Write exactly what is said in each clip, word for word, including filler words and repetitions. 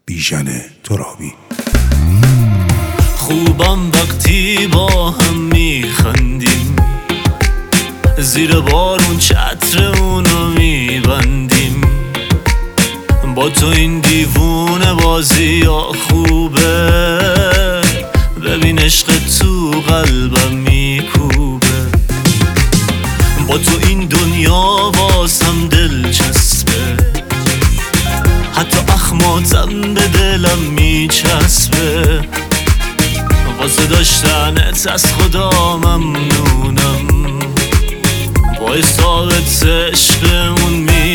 بیژن ترابی. خوبم وقتی با هم میخندیم، زیر بارون چتر اونو میبندیم. با تو این دیوونه بازی ها خوبه، ببین عشق تو قلبم میکوبه. با تو این دنیا واسم دلچسبه، حتی اخماتم به دلم میچسبه. واسه داشتنت از خدا ممنونم، با ثابت عشقمون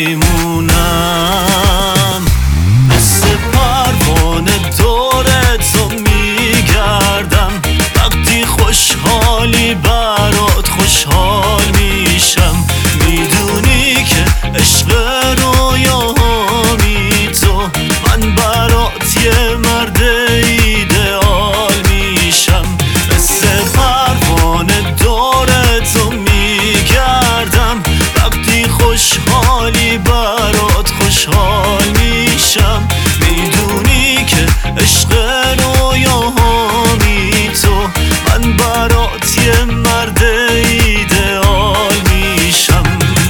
میمونم. مثل پروانه دورتو میگردم، وقتی خوشحالی برات خوشحال میشم. میدونی که عشق رویاهامی تو، من برات یه مرد ایدئال میشم. مثل پروانه دورتو میگردم، وقتی خوشحالی برات خوشحال میشم. میدونی که عشق رویاهامی تو، من برات یه مرد ایدئال میشم.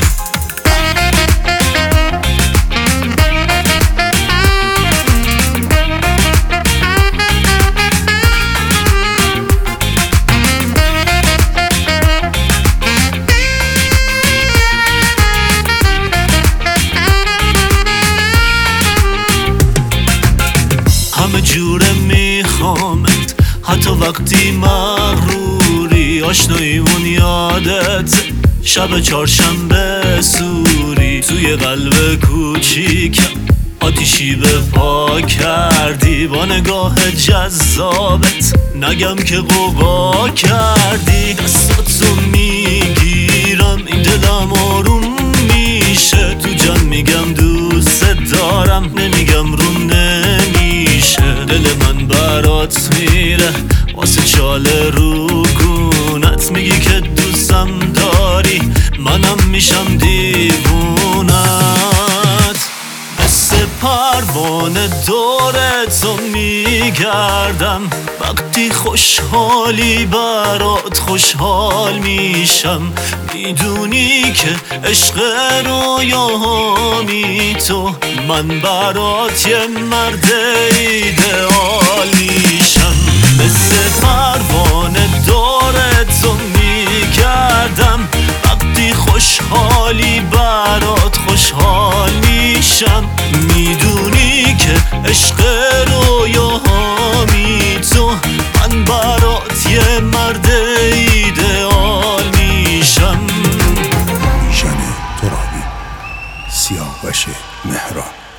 همه جوره میخوامت، حتی وقتی مغروری. آشناییمون یادت شب چهارشنبه سوری، توی قلب کوچیکم آتیشی به پا کردی. با نگاه جذابت نگم که غوغا کردی. دستاتو میگیرم این دلم آروم میشه، تو جمع میگم دوست دارم، نمیگم روم نمیشه. دل من برات میره واسه چاله رو گونت، میگی که دوستم داری، منم میشم دیوونت. مثل پروانه دورتو میگردم، وقتی خوشحالی برات خوشحال میشم. میدونی که عشق رویاهامی تو، من برات یه مرد ایدئال میشم. مثل پروانه دورتو میگردم، وقتی خوشحالی برات خوشحال میشم. میدونی که عشق رویاهامی تو، من برات یه مرد ایدئال میشم. بیژن ترابی، سیاوش مهران.